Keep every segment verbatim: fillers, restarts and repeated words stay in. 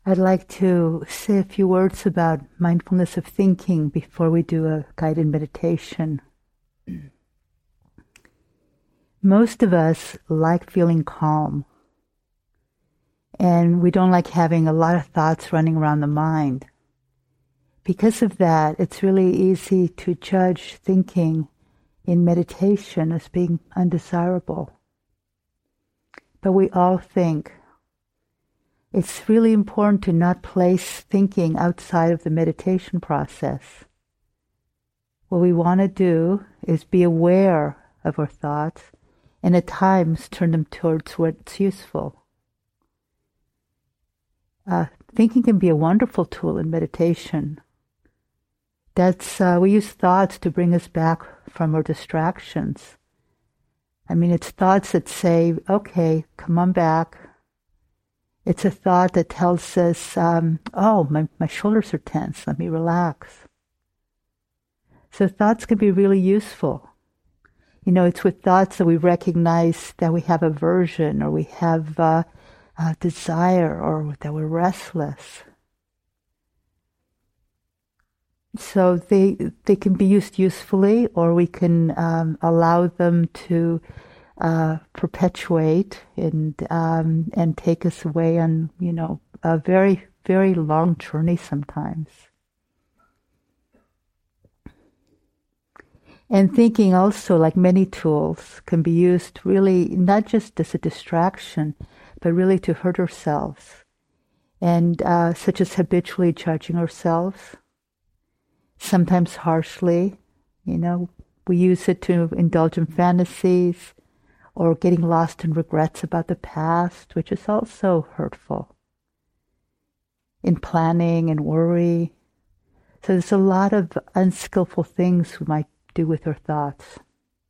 I'd like to say a few words about mindfulness of thinking before we do a guided meditation. Most of us like feeling calm, and we don't like having a lot of thoughts running around the mind. Because of that, it's really easy to judge thinking in meditation as being undesirable. But we all think. It's really important to not place thinking outside of the meditation process. What we want to do is be aware of our thoughts and at times turn them towards what's useful. Uh, thinking can be a wonderful tool in meditation. That's uh, we use thoughts to bring us back from our distractions. I mean, it's thoughts that say, okay, come on back. It's a thought that tells us, um, oh, my, my shoulders are tense, let me relax. So thoughts can be really useful. You know, it's with thoughts that we recognize that we have aversion or we have uh, uh, desire or that we're restless. So they they can be used usefully, or we can um, allow them to Uh, perpetuate and um, and take us away on, you know, a very, very long journey sometimes. And thinking also, like many tools, can be used really not just as a distraction, but really to hurt ourselves. And uh, such as habitually judging ourselves, sometimes harshly, you know, we use it to indulge in fantasies, or getting lost in regrets about the past, which is also hurtful. In planning and worry. So there's a lot of unskillful things we might do with our thoughts.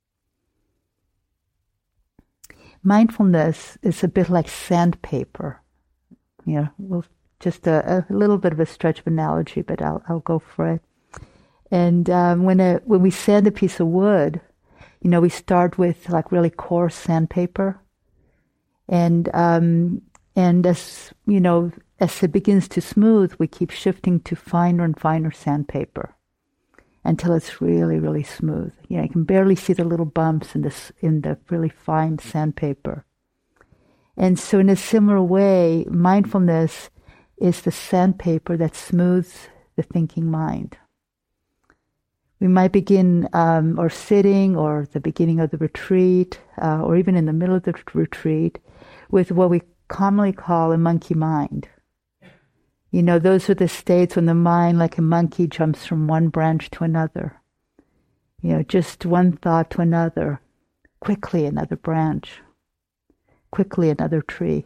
Mindfulness is a bit like sandpaper. You know, well, just a, a little bit of a stretch of analogy, but I'll, I'll go for it. And um, when a, when we sand a piece of wood, you know, we start with like really coarse sandpaper, and um, and as you know, as it begins to smooth, we keep shifting to finer and finer sandpaper until it's really, really smooth. You know, you can barely see the little bumps in this in the really fine sandpaper. And so, in a similar way, mindfulness is the sandpaper that smooths the thinking mind. We might begin, um, or sitting, or the beginning of the retreat, uh, or even in the middle of the retreat, with what we commonly call a monkey mind. You know, those are the states when the mind, like a monkey, jumps from one branch to another. You know, just one thought to another, quickly another branch, quickly another tree.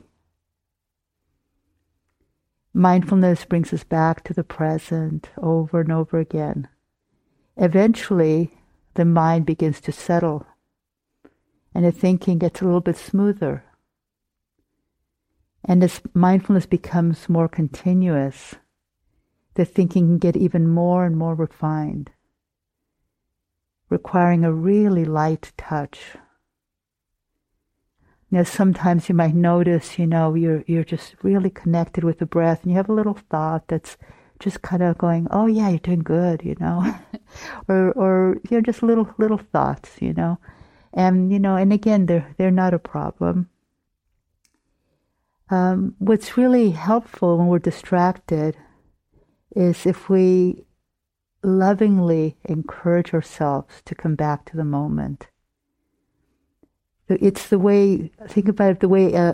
Mindfulness brings us back to the present over and over again. Eventually, the mind begins to settle, and the thinking gets a little bit smoother. And as mindfulness becomes more continuous, the thinking can get even more and more refined, requiring a really light touch. You know, sometimes you might notice, you know, you're you're just really connected with the breath, and you have a little thought that's just kind of going, oh yeah, you're doing good, you know, or or you know, just little little thoughts, you know, and you know, and again, they're they're not a problem. Um, what's really helpful when we're distracted is if we lovingly encourage ourselves to come back to the moment. It's the way, think about it, the way a,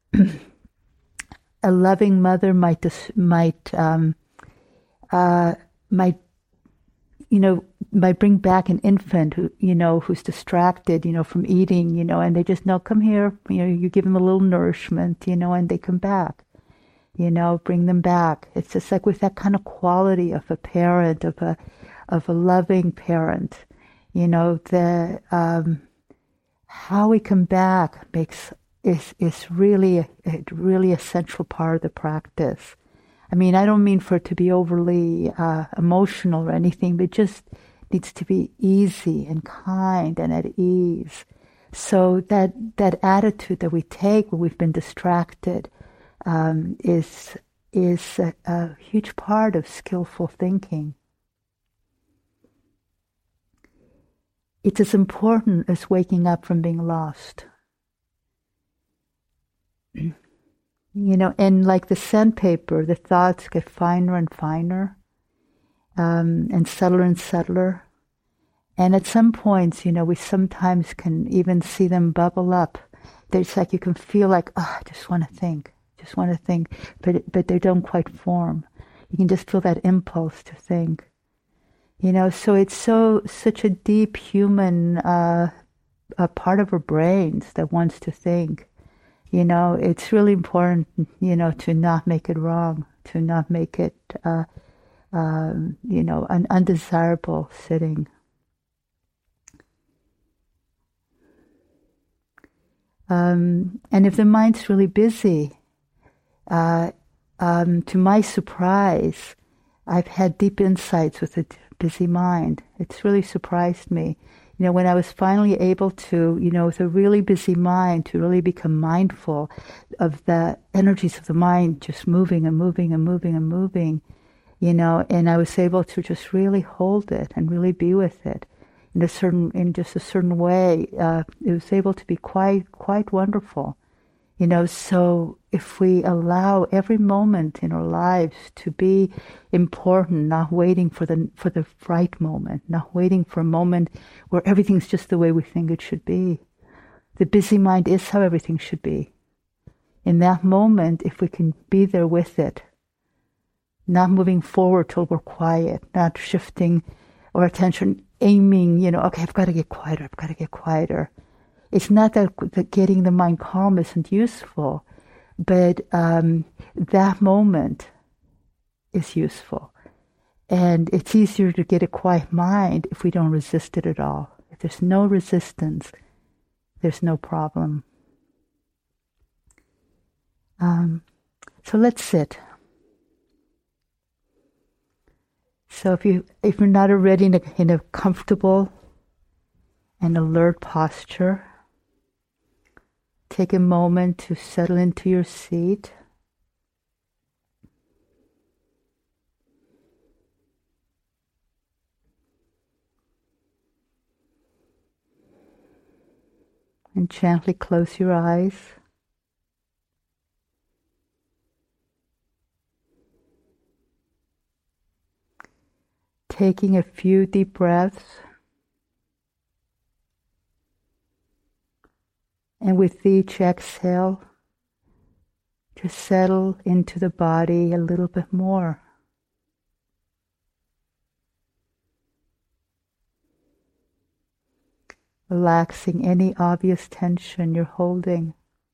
a loving mother might dis, might um, uh, might you know might bring back an infant who you know who's distracted, you know, from eating, you know, and they just know, come here, you know, you give them a little nourishment, you know, and they come back, you know, bring them back. It's just like with that kind of quality of a parent, of a of a loving parent, you know, the um, how we come back makes is is really a, a really essential part of the practice. I mean, I don't mean for it to be overly uh, emotional or anything, but just needs to be easy and kind and at ease. So that that attitude that we take when we've been distracted um, is is a, a huge part of skillful thinking. It's as important as waking up from being lost. You know, and like the sandpaper, the thoughts get finer and finer, um, and subtler and subtler. And at some points, you know, we sometimes can even see them bubble up. It's like you can feel like, oh, I just want to think, just want to think, but but they don't quite form. You can just feel that impulse to think. You know, so it's so such a deep human uh, a part of our brains that wants to think. You know, it's really important, you know, to not make it wrong, to not make it, uh, um, you know, an undesirable sitting. Um, and if the mind's really busy, uh, um, to my surprise, I've had deep insights with a busy mind. It's really surprised me. You know, when I was finally able to, you know, with a really busy mind, to really become mindful of the energies of the mind just moving and moving and moving and moving, you know, and I was able to just really hold it and really be with it in a certain, in just a certain way. Uh, it was able to be quite, quite wonderful. You know, so if we allow every moment in our lives to be important, not waiting for the for the right moment, not waiting for a moment where everything's just the way we think it should be. The busy mind is how everything should be. In that moment, if we can be there with it, not moving forward till we're quiet, not shifting our attention, aiming, you know, okay, I've got to get quieter, I've got to get quieter. It's not that, that getting the mind calm isn't useful, but um, that moment is useful. And it's easier to get a quiet mind if we don't resist it at all. If there's no resistance, there's no problem. Um, so let's sit. So if you if you're not already in a, in a comfortable and alert posture, take a moment to settle into your seat. And gently close your eyes. Taking a few deep breaths. And with each exhale, just settle into the body a little bit more. Relaxing any obvious tension you're holding.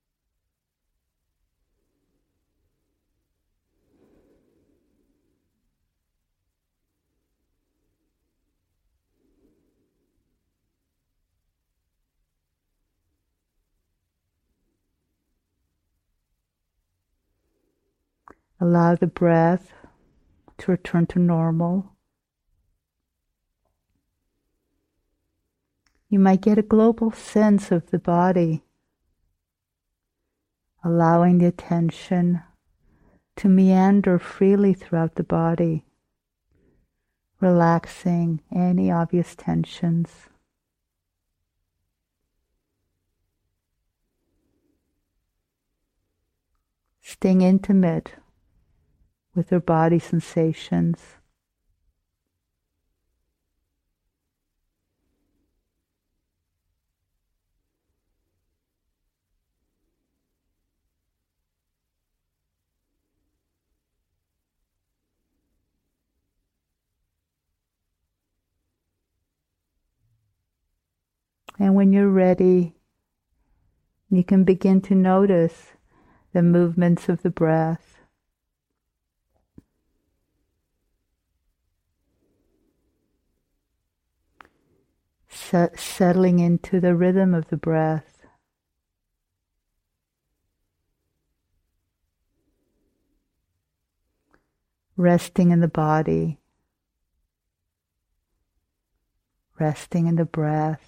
Allow the breath to return to normal. You might get a global sense of the body, allowing the attention to meander freely throughout the body, relaxing any obvious tensions. Staying intimate with their body sensations. And when you're ready, you can begin to notice the movements of the breath. Set, settling into the rhythm of the breath. Resting in the body. Resting in the breath.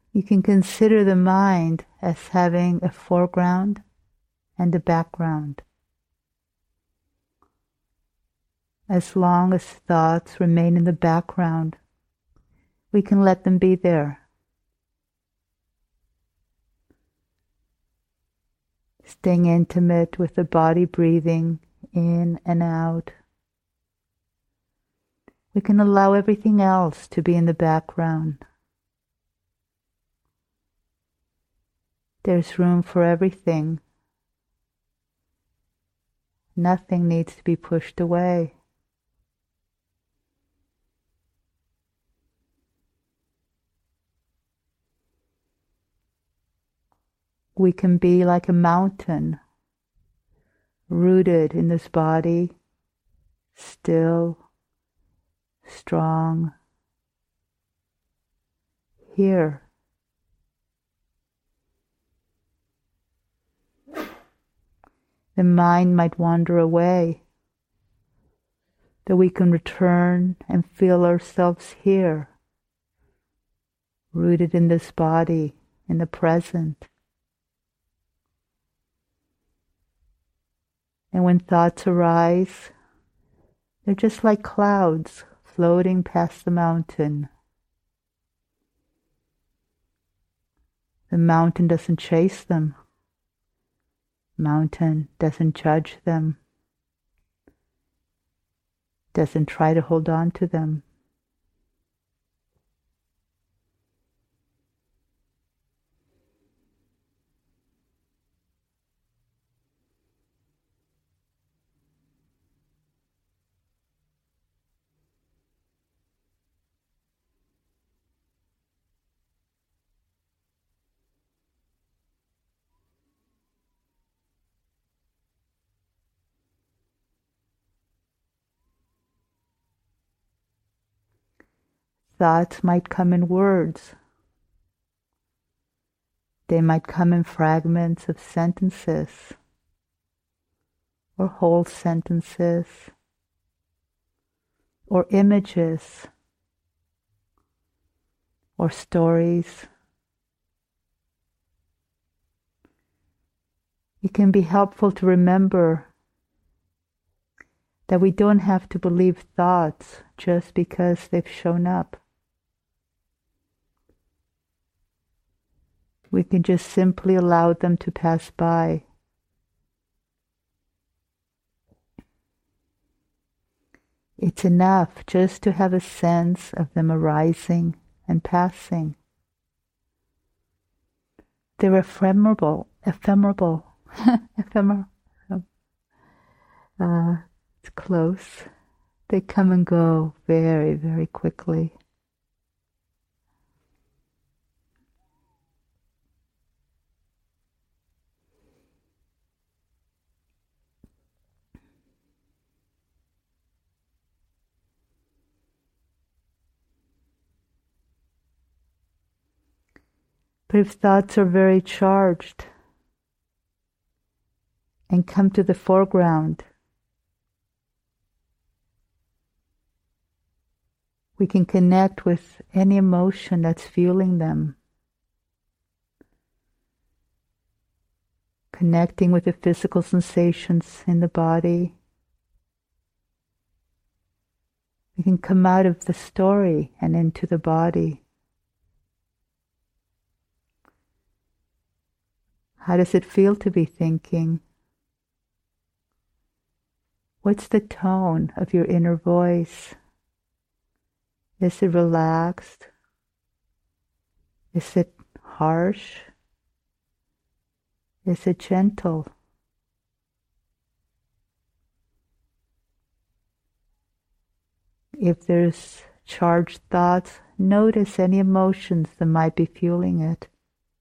You can consider the mind as having a foreground and a background. As long as thoughts remain in the background, we can let them be there. Staying intimate with the body breathing in and out. We can allow everything else to be in the background. There's room for everything. Nothing needs to be pushed away. We can be like a mountain, rooted in this body, still, strong, here. The mind might wander away, that we can return and feel ourselves here, rooted in this body, in the present. And when thoughts arise, they're just like clouds floating past the mountain. The mountain doesn't chase them. Mountain doesn't judge them. Doesn't try to hold on to them. Thoughts might come in words. They might come in fragments of sentences or whole sentences or images or stories. It can be helpful to remember that we don't have to believe thoughts just because they've shown up. We can just simply allow them to pass by. It's enough just to have a sense of them arising and passing. They're ephemeral, ephemeral, ephemeral. Uh, it's close. They come and go very, very quickly. But if thoughts are very charged and come to the foreground, we can connect with any emotion that's fueling them. Connecting with the physical sensations in the body. We can come out of the story and into the body. How does it feel to be thinking? What's the tone of your inner voice? Is it relaxed? Is it harsh? Is it gentle? If there's charged thoughts, notice any emotions that might be fueling it.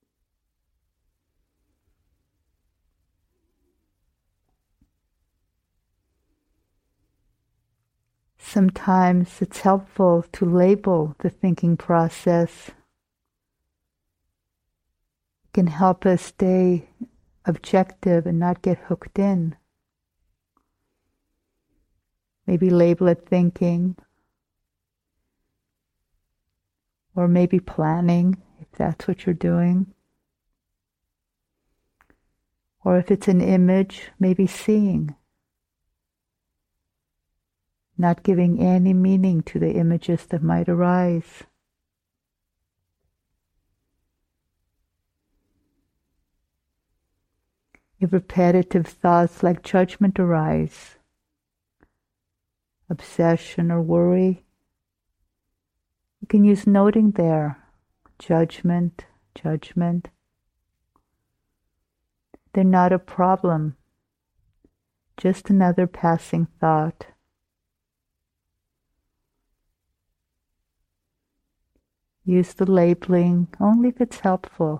Sometimes it's helpful to label the thinking process. It can help us stay objective and not get hooked in. Maybe label it thinking, or maybe planning, if that's what you're doing. Or if it's an image, maybe seeing. Not giving any meaning to the images that might arise. If repetitive thoughts like judgment arise, obsession or worry, you can use noting there, judgment, judgment. They're not a problem, just another passing thought. Use the labeling only if it's helpful.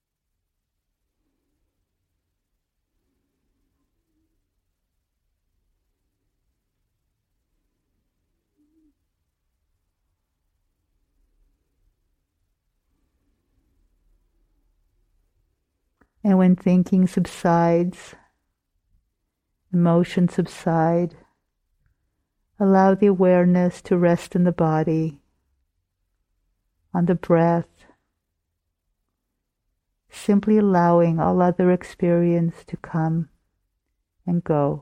And when thinking subsides, emotions subside, allow the awareness to rest in the body, on the breath, simply allowing all other experience to come and go.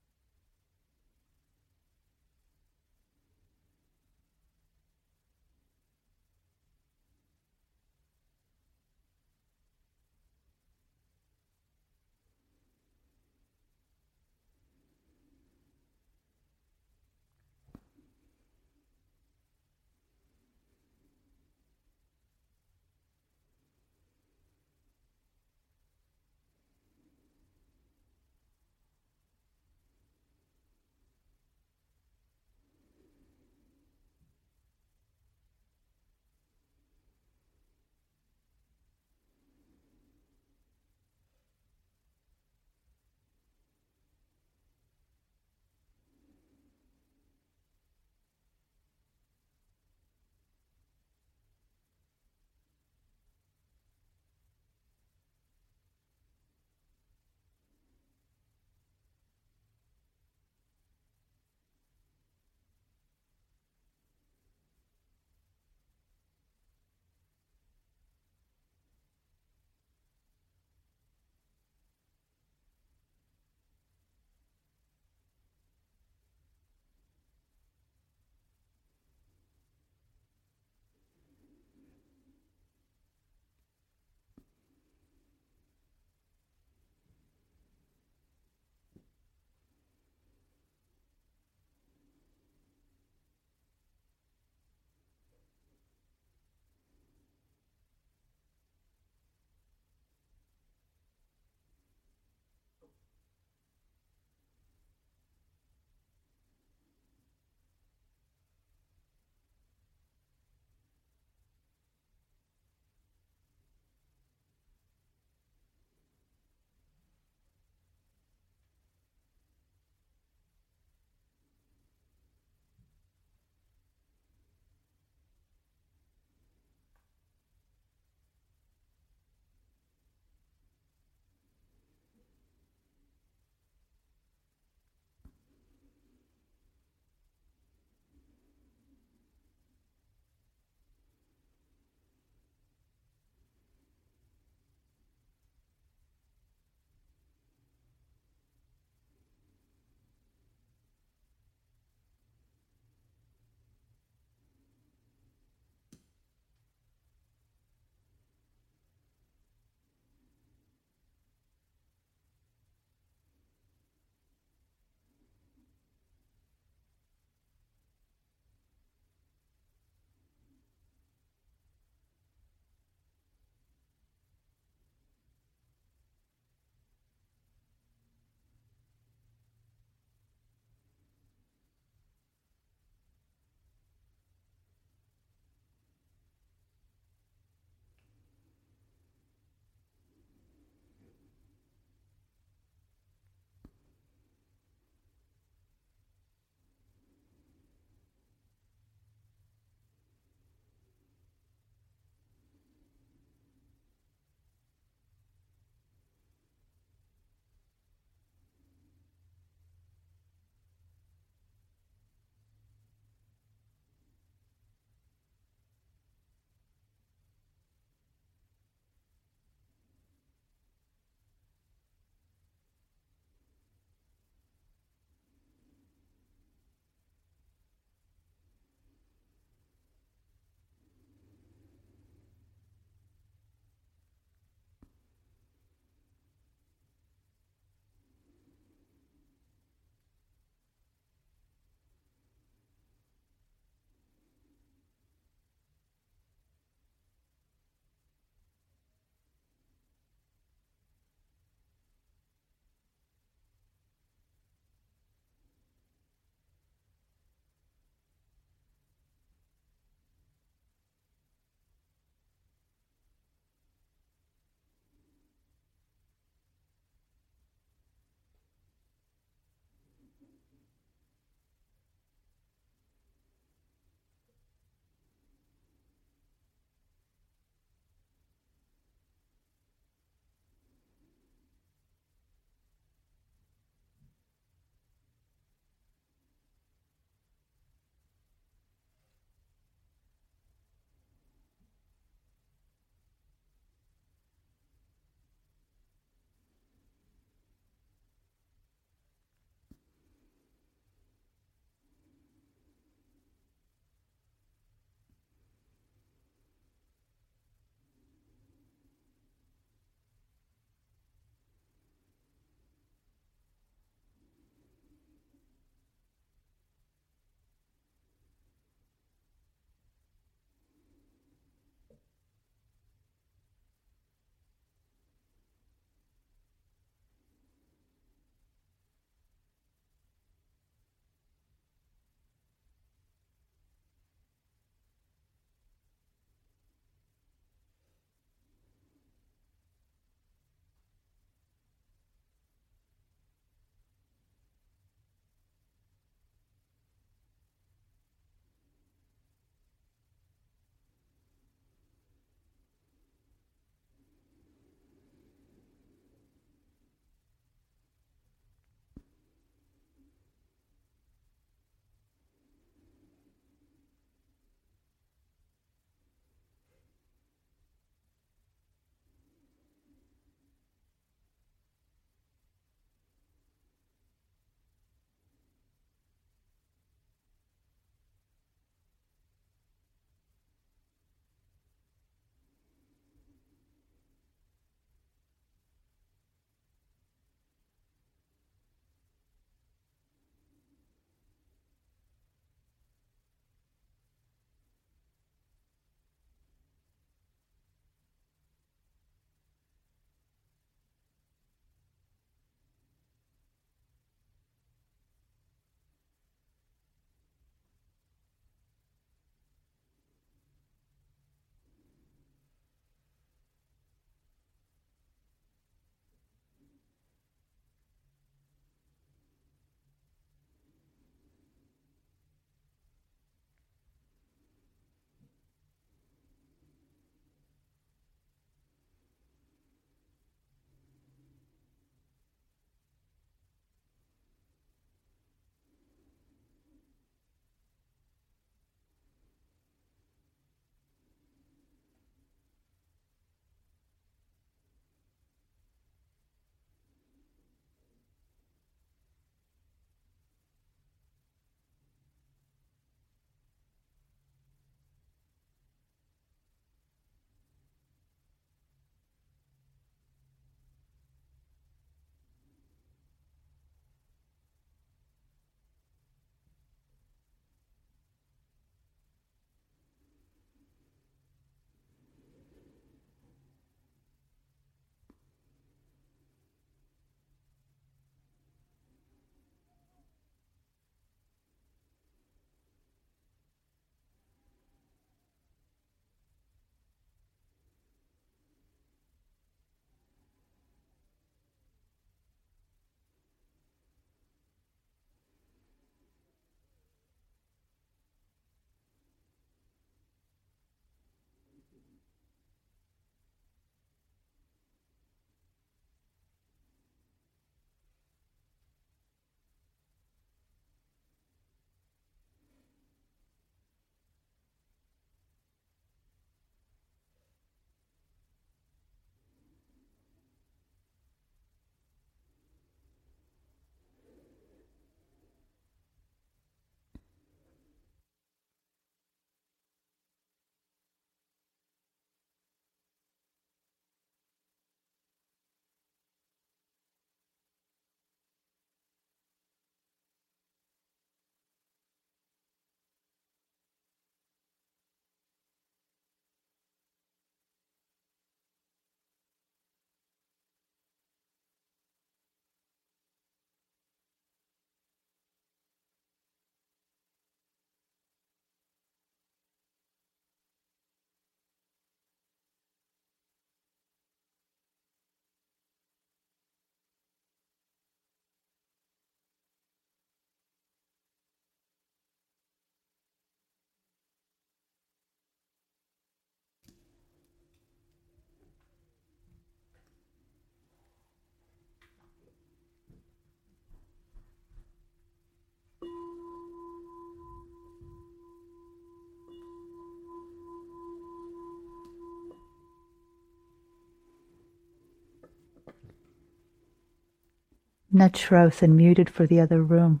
not sure I was unmuted for the other room.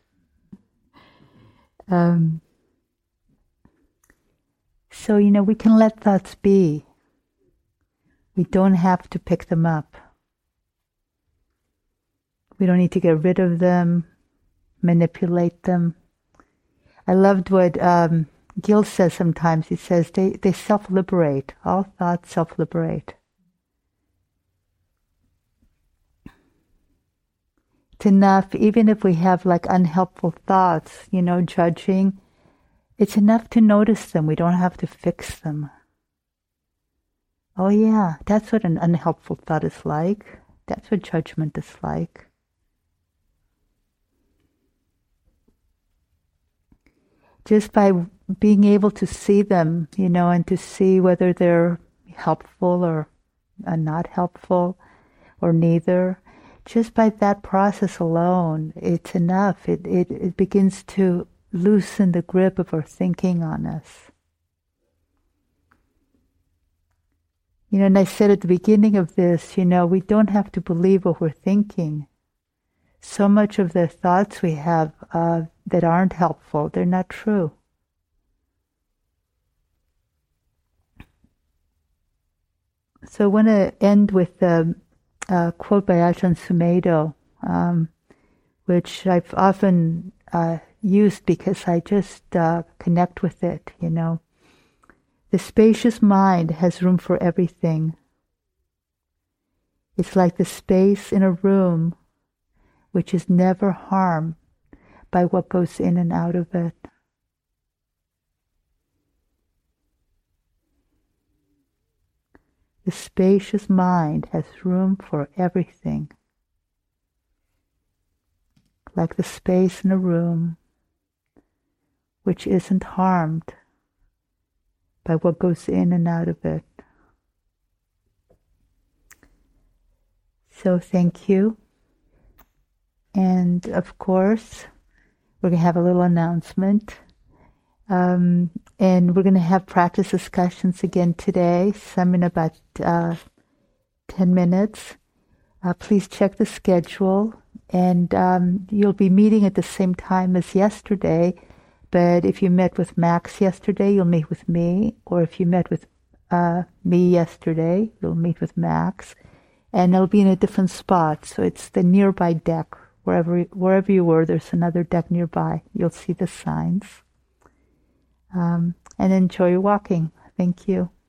Um, so, you know, we can let thoughts be. We don't have to pick them up. We don't need to get rid of them, manipulate them. I loved what um, Gil says sometimes. He says they, they self-liberate. All thoughts self-liberate. It's enough, even if we have like unhelpful thoughts, you know, judging, it's enough to notice them. We don't have to fix them. Oh yeah, that's what an unhelpful thought is like. That's what judgment is like. Just by being able to see them, you know, and to see whether they're helpful or uh, not helpful or neither, just by that process alone, it's enough. It, it, it begins to loosen the grip of our thinking on us. You know, and I said at the beginning of this, you know, we don't have to believe what we're thinking. So much of the thoughts we have uh, that aren't helpful, they're not true. So I want to end with the uh, quote by Ajahn Sumedho, um, which I've often uh, used because I just uh, connect with it, you know. The spacious mind has room for everything. It's like the space in a room which is never harmed by what goes in and out of it. The spacious mind has room for everything, like the space in a room which isn't harmed by what goes in and out of it. So thank you. And of course, we're going to have a little announcement. Um, and we're going to have practice discussions again today, some in about uh, ten minutes. Uh, please check the schedule. And um, you'll be meeting at the same time as yesterday. But if you met with Max yesterday, you'll meet with me. Or if you met with uh, me yesterday, you'll meet with Max. And it'll be in a different spot. So it's the nearby deck. Wherever, wherever you were, there's another deck nearby. You'll see the signs. Um, and enjoy walking. Thank you.